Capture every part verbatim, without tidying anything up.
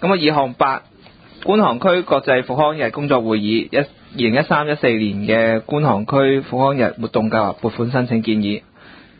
咁啊，二項八，觀塘區國際復康日工作會議一二零一三一四年嘅觀塘區復康日活動計劃撥款申請建議。誒、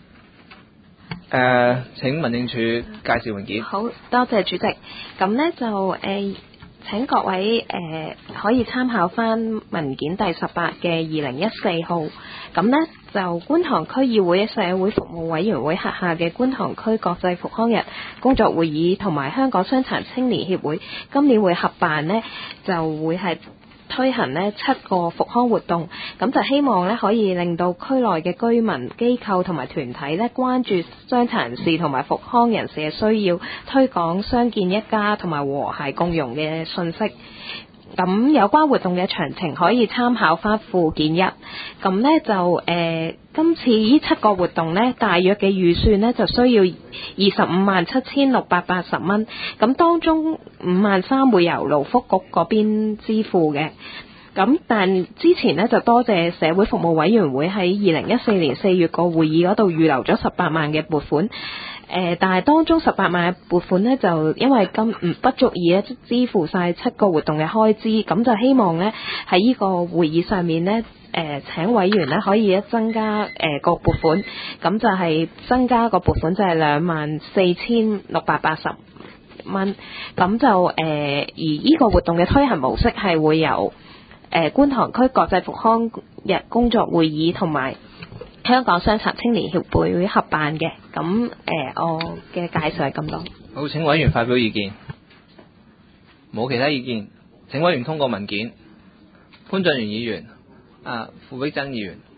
呃，請民政處介紹文件。 好多謝主席。咁呢就誒、呃、請各位誒、呃、可以參考翻文件第十八嘅二零一四號。咁呢就觀塘區議會社會服務委員會轄下嘅觀塘區國際復康日工作會議同埋香港傷殘青年協會今年會合辦呢，就會係推行呢七個復康活動，咁就希望呢可以令到區內嘅居民、機構同埋團體呢關注傷殘人士同埋復康人士嘅需要，推廣傷健一家同埋和諧共融嘅信息。咁有關活動嘅詳情可以參考翻附件一。咁呢就誒、呃，今次呢七個活動呢，大約嘅預算呢就需要二十五萬七千六百八十蚊。咁當中五萬三會由勞福局嗰邊支付嘅。咁但之前呢，就多謝社會服務委員會喺二零一四年四月個會議嗰度預留咗十八萬嘅撥款。誒、呃，但係當中十八萬嘅撥款呢，就因為今唔不足以咧支付晒七個活動嘅開支，咁就希望呢喺呢個會議上面呢，誒、呃、請委員呢可以一增加誒、呃、個撥款，咁就係增加個撥款就係兩萬四千六百八十蚊，咁就誒、呃、而呢個活動嘅推行模式係會由誒、呃、觀塘區國際復康日工作會議同埋香港傷殘青年協會會合辦嘅。咁誒、呃，我嘅介紹係咁多。 好，請委員發表意見。冇其他意見，請委員通過文件。潘俊源議員、啊傅碧珍議員。